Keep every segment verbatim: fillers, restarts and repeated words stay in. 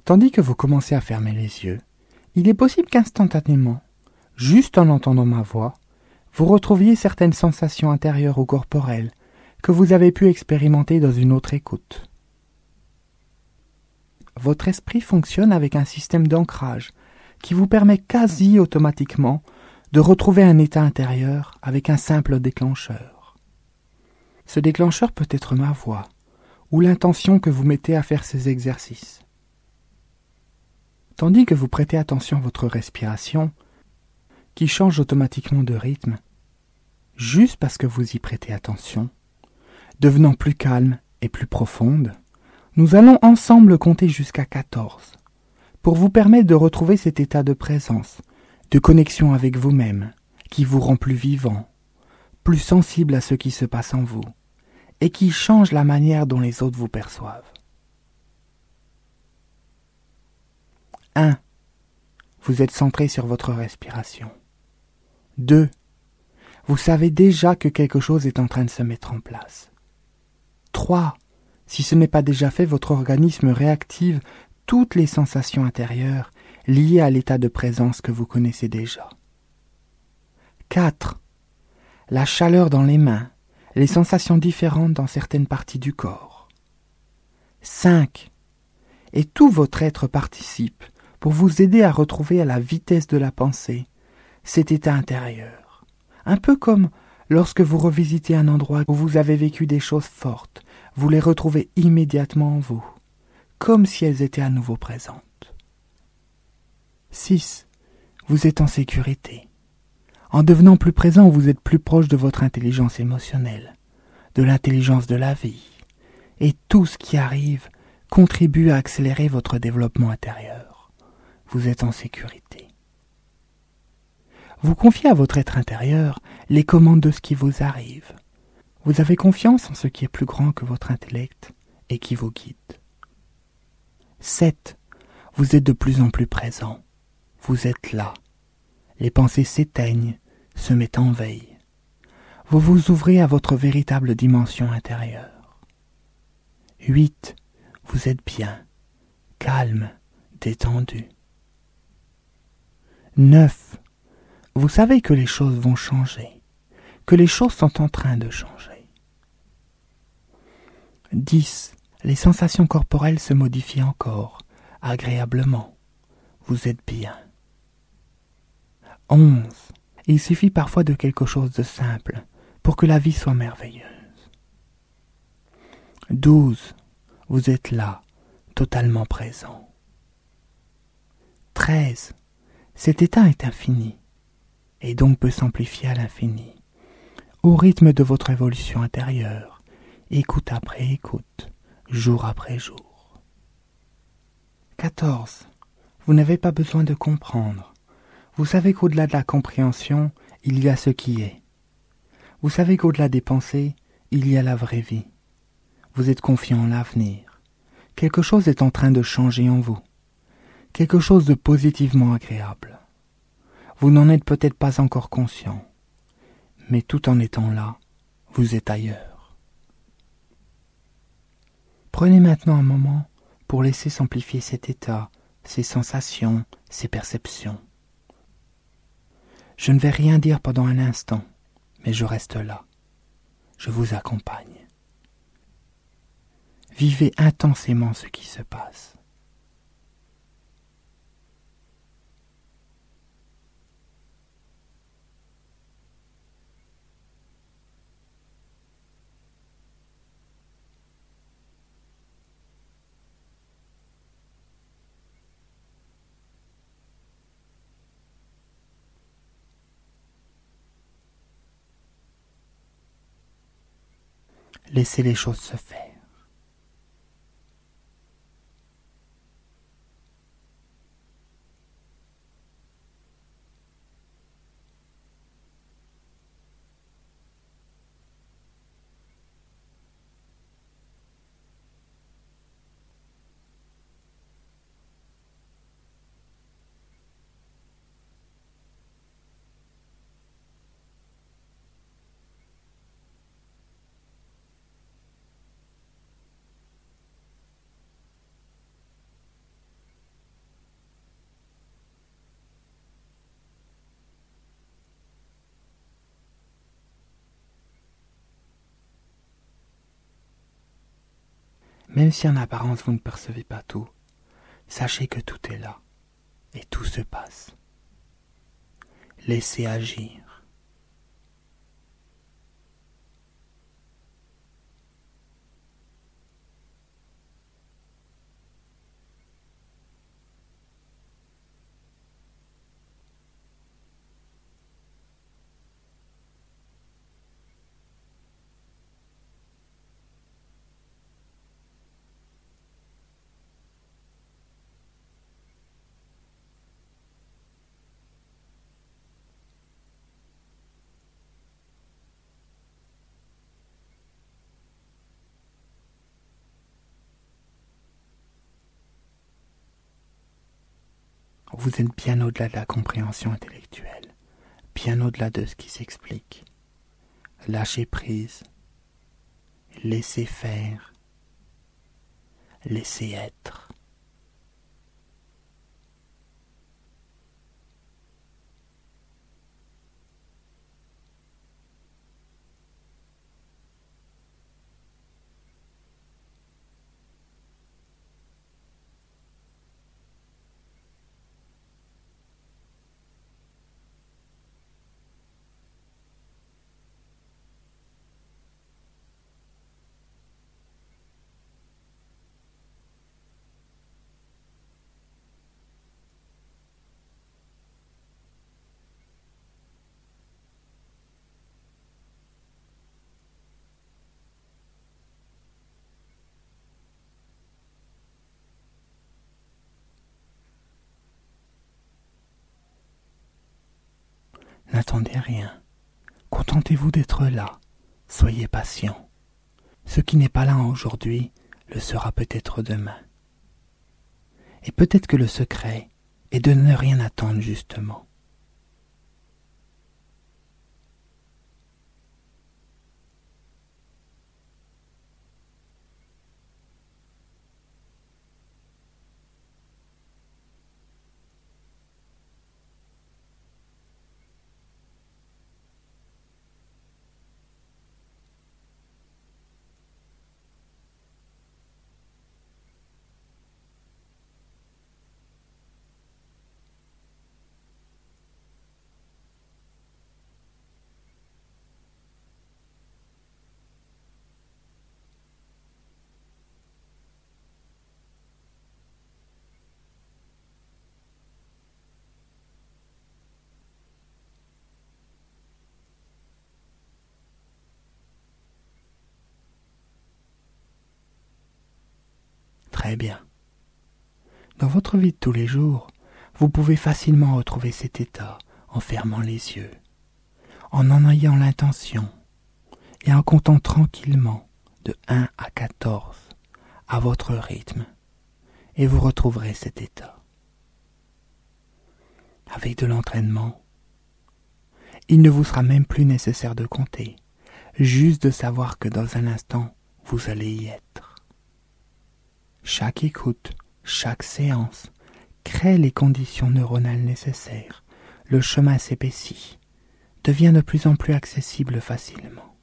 Tandis que vous commencez à fermer les yeux, il est possible qu'instantanément, juste en entendant ma voix, vous retrouviez certaines sensations intérieures ou corporelles que vous avez pu expérimenter dans une autre écoute. Votre esprit fonctionne avec un système d'ancrage qui vous permet quasi automatiquement de retrouver un état intérieur avec un simple déclencheur. Ce déclencheur peut être ma voix ou l'intention que vous mettez à faire ces exercices. Tandis que vous prêtez attention à votre respiration, qui change automatiquement de rythme, juste parce que vous y prêtez attention, devenant plus calme et plus profonde, nous allons ensemble compter jusqu'à quatorze, pour vous permettre de retrouver cet état de présence, de connexion avec vous-même, qui vous rend plus vivant, plus sensible à ce qui se passe en vous, et qui change la manière dont les autres vous perçoivent. un. Vous êtes centré sur votre respiration. deux. Vous savez déjà que quelque chose est en train de se mettre en place. trois. Si ce n'est pas déjà fait, votre organisme réactive toutes les sensations intérieures liées à l'état de présence que vous connaissez déjà. quatre. La chaleur dans les mains, les sensations différentes dans certaines parties du corps. cinq. Et tout votre être participe pour vous aider à retrouver à la vitesse de la pensée cet état intérieur. Un peu comme lorsque vous revisitez un endroit où vous avez vécu des choses fortes, vous les retrouvez immédiatement en vous, comme si elles étaient à nouveau présentes. six. Vous êtes en sécurité. En devenant plus présent, vous êtes plus proche de votre intelligence émotionnelle, de l'intelligence de la vie, et tout ce qui arrive contribue à accélérer votre développement intérieur. Vous êtes en sécurité. Vous confiez à votre être intérieur les commandes de ce qui vous arrive. Vous avez confiance en ce qui est plus grand que votre intellect et qui vous guide. sept. Vous êtes de plus en plus présent. Vous êtes là. Les pensées s'éteignent, se mettent en veille. Vous vous ouvrez à votre véritable dimension intérieure. huit. Vous êtes bien, calme, détendu. neuf. Vous savez que les choses vont changer, que les choses sont en train de changer. dix. Les sensations corporelles se modifient encore, agréablement. Vous êtes bien. onze. Il suffit parfois de quelque chose de simple pour que la vie soit merveilleuse. douze. Vous êtes là, totalement présent. treize. Cet état est infini, et donc peut s'amplifier à l'infini, au rythme de votre évolution intérieure, écoute après écoute, jour après jour. quatorze. Vous n'avez pas besoin de comprendre. Vous savez qu'au-delà de la compréhension, il y a ce qui est. Vous savez qu'au-delà des pensées, il y a la vraie vie. Vous êtes confiant en l'avenir. Quelque chose est en train de changer en vous. Quelque chose de positivement agréable. Vous n'en êtes peut-être pas encore conscient, mais tout en étant là, vous êtes ailleurs. Prenez maintenant un moment pour laisser s'amplifier cet état, ces sensations, ces perceptions. Je ne vais rien dire pendant un instant, mais je reste là. Je vous accompagne. Vivez intensément ce qui se passe. Laissez les choses se faire. Même si en apparence vous ne percevez pas tout, sachez que tout est là et tout se passe. Laissez agir. Vous êtes bien au-delà de la compréhension intellectuelle, bien au-delà de ce qui s'explique. Lâchez prise, laissez faire, laissez être. N'attendez rien. Contentez-vous d'être là. Soyez patient. Ce qui n'est pas là aujourd'hui le sera peut-être demain. Et peut-être que le secret est de ne rien attendre justement. Très bien. Dans votre vie de tous les jours, vous pouvez facilement retrouver cet état en fermant les yeux, en en ayant l'intention et en comptant tranquillement de un à quatorze à votre rythme, et vous retrouverez cet état. Avec de l'entraînement, il ne vous sera même plus nécessaire de compter, juste de savoir que dans un instant, vous allez y être. Chaque écoute, chaque séance crée les conditions neuronales nécessaires. Le chemin s'épaissit, devient de plus en plus accessible facilement.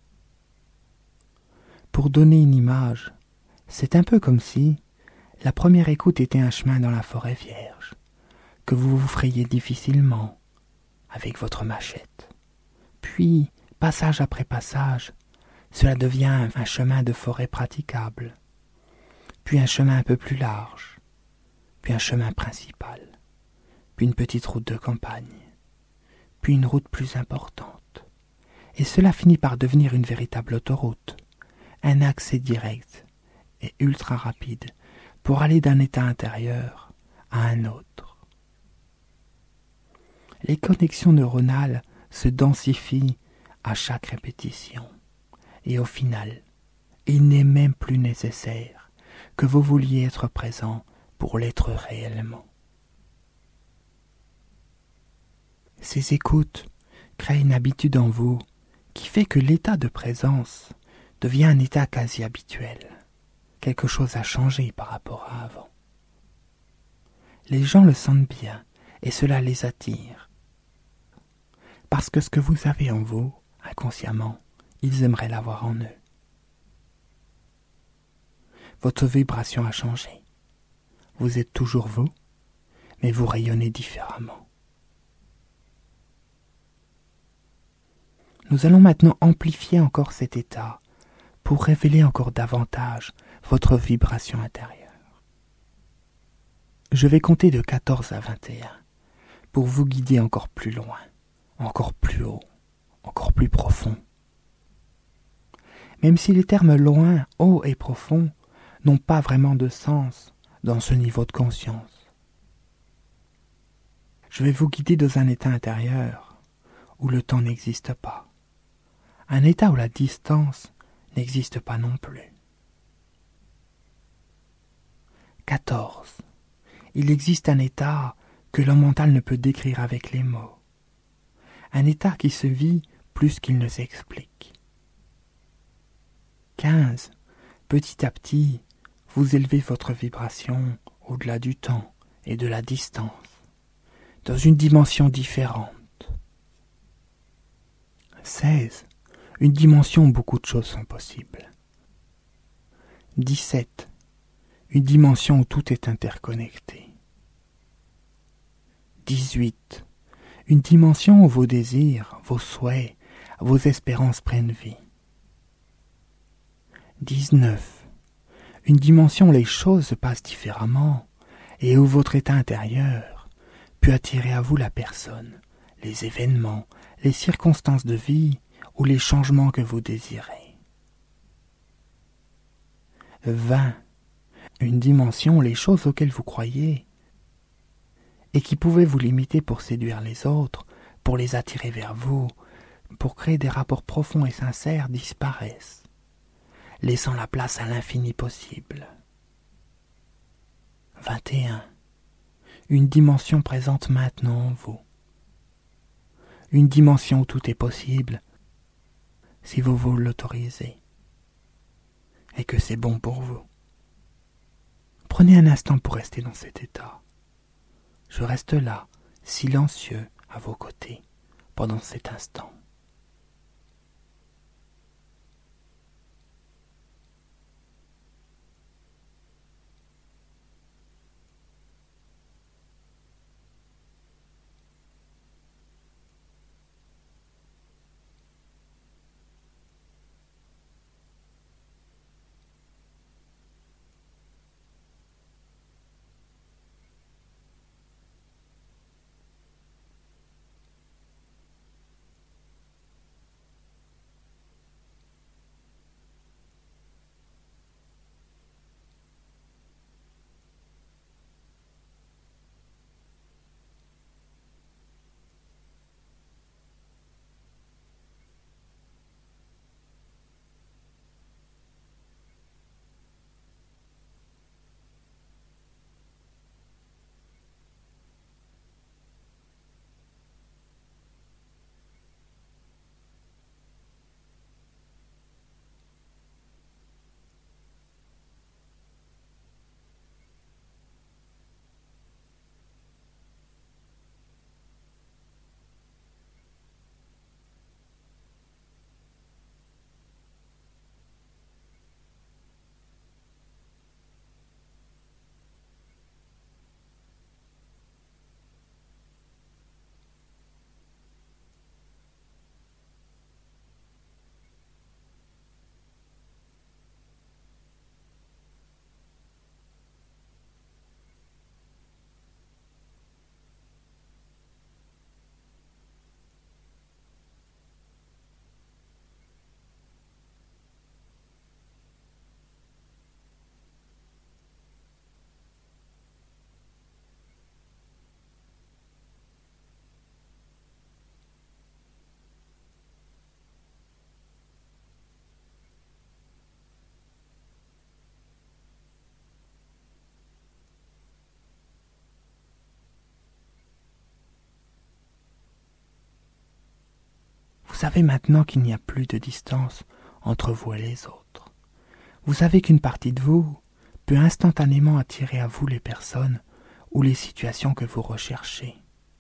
Pour donner une image, c'est un peu comme si la première écoute était un chemin dans la forêt vierge, que vous vous frayez difficilement avec votre machette. Puis, passage après passage, cela devient un chemin de forêt praticable, puis un chemin un peu plus large, puis un chemin principal, puis une petite route de campagne, puis une route plus importante. Et cela finit par devenir une véritable autoroute, un accès direct et ultra rapide pour aller d'un état intérieur à un autre. Les connexions neuronales se densifient à chaque répétition, et au final, il n'est même plus nécessaire que vous vouliez être présent pour l'être réellement. Ces écoutes créent une habitude en vous qui fait que l'état de présence devient un état quasi habituel. Quelque chose a changé par rapport à avant. Les gens le sentent bien et cela les attire. Parce que ce que vous avez en vous, inconsciemment, ils aimeraient l'avoir en eux. Votre vibration a changé. Vous êtes toujours vous, mais vous rayonnez différemment. Nous allons maintenant amplifier encore cet état pour révéler encore davantage votre vibration intérieure. Je vais compter de quatorze à vingt et un pour vous guider encore plus loin, encore plus haut, encore plus profond. Même si les termes loin, haut et profond n'ont pas vraiment de sens dans ce niveau de conscience. Je vais vous guider dans un état intérieur où le temps n'existe pas, un état où la distance n'existe pas non plus. quatorze. Il existe un état que le mental ne peut décrire avec les mots, un état qui se vit plus qu'il ne s'explique. quinze. Petit à petit, vous élevez votre vibration au-delà du temps et de la distance, dans une dimension différente. seize. Une dimension où beaucoup de choses sont possibles. dix-sept. Une dimension où tout est interconnecté. dix-huit. Une dimension où vos désirs, vos souhaits, vos espérances prennent vie. dix-neuf. Une dimension où les choses se passent différemment et où votre état intérieur peut attirer à vous la personne, les événements, les circonstances de vie ou les changements que vous désirez. vingt. Une dimension où les choses auxquelles vous croyez et qui pouvaient vous limiter pour séduire les autres, pour les attirer vers vous, pour créer des rapports profonds et sincères disparaissent, laissant la place à l'infini possible. vingt et un. Une dimension présente maintenant en vous. Une dimension où tout est possible, si vous vous l'autorisez, et que c'est bon pour vous. Prenez un instant pour rester dans cet état. Je reste là, silencieux, à vos côtés, pendant cet instant. Vous savez maintenant qu'il n'y a plus de distance entre vous et les autres. Vous savez qu'une partie de vous peut instantanément attirer à vous les personnes ou les situations que vous recherchez,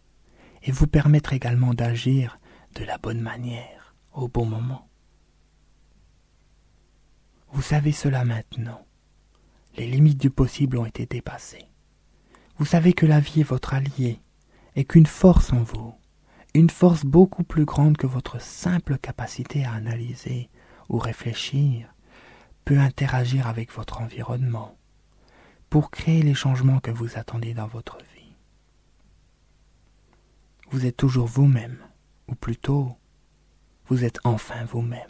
et vous permettre également d'agir de la bonne manière, au bon moment. Vous savez cela maintenant, Les limites du possible ont été dépassées. Vous savez que la vie est votre allié et qu'une force en vous, une force beaucoup plus grande que votre simple capacité à analyser ou réfléchir, peut interagir avec votre environnement pour créer les changements que vous attendez dans votre vie. Vous êtes toujours vous-même, ou plutôt, vous êtes enfin vous-même.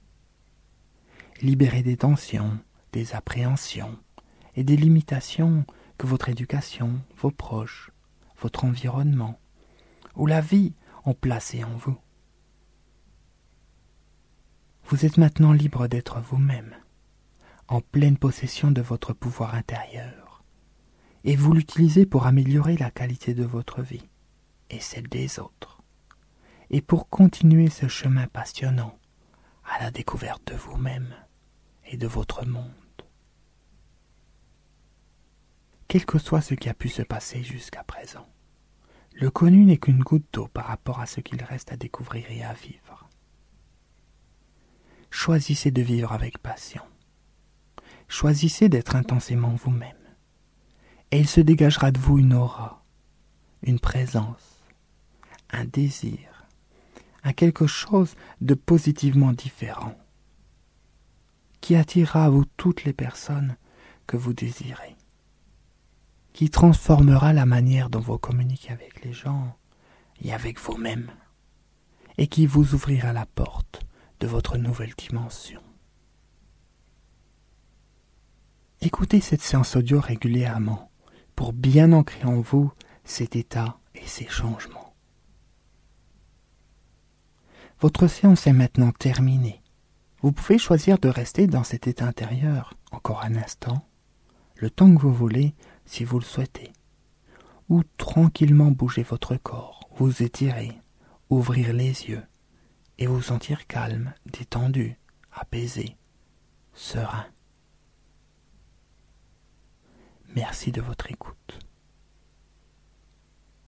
Libéré des tensions, des appréhensions et des limitations que votre éducation, vos proches, votre environnement ou la vie ont placées en vous. Vous êtes maintenant libre d'être vous-même, en pleine possession de votre pouvoir intérieur, et vous l'utilisez pour améliorer la qualité de votre vie et celle des autres, et pour continuer ce chemin passionnant à la découverte de vous-même et de votre monde. Quel que soit ce qui a pu se passer jusqu'à présent, le connu n'est qu'une goutte d'eau par rapport à ce qu'il reste à découvrir et à vivre. Choisissez de vivre avec passion. Choisissez d'être intensément vous-même. Et il se dégagera de vous une aura, une présence, un désir, un quelque chose de positivement différent, qui attirera à vous toutes les personnes que vous désirez, qui transformera la manière dont vous communiquez avec les gens et avec vous-même, et qui vous ouvrira la porte de votre nouvelle dimension. Écoutez cette séance audio régulièrement pour bien ancrer en vous cet état et ces changements. Votre séance est maintenant terminée. Vous pouvez choisir de rester dans cet état intérieur encore un instant, le temps que vous voulez si vous le souhaitez, ou tranquillement bouger votre corps, vous étirer, ouvrir les yeux et vous sentir calme, détendu, apaisé, serein. Merci de votre écoute.